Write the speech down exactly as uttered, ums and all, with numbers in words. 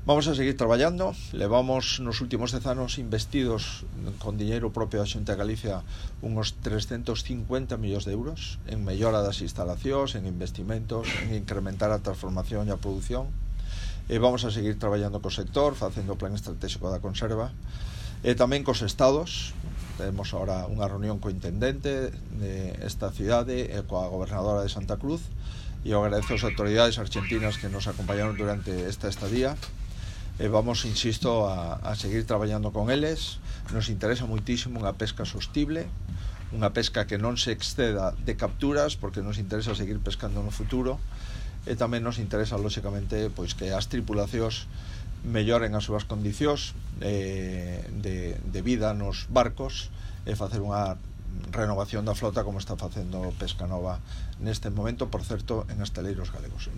Vamos a seguir traballando. Levamos nos últimos dez anos investidos con diñeiro propio da Xunta de Galicia uns trescentos cincuenta millóns de euros en mellora das instalacións, en investimentos, en incrementar a transformación e a produción. E vamos a seguir traballando co sector, facendo o plan estratégico da conserva e tamén cos estados. Temos agora unha reunión co intendente de esta cidade e coa gobernadora de Santa Cruz, e eu agradezo as autoridades argentinas que nos acompañaron durante esta estadía. E vamos, insisto, a, a seguir traballando con eles. Nos interesa moitísimo unha pesca sostible, unha pesca que non se exceda de capturas, porque nos interesa seguir pescando no futuro, e tamén nos interesa, lóxicamente, pois que as tripulacións melloren as súas condicións eh, de, de vida nos barcos e facer unha renovación da flota como está facendo Pescanova neste momento, por certo, en estaleiros galegos.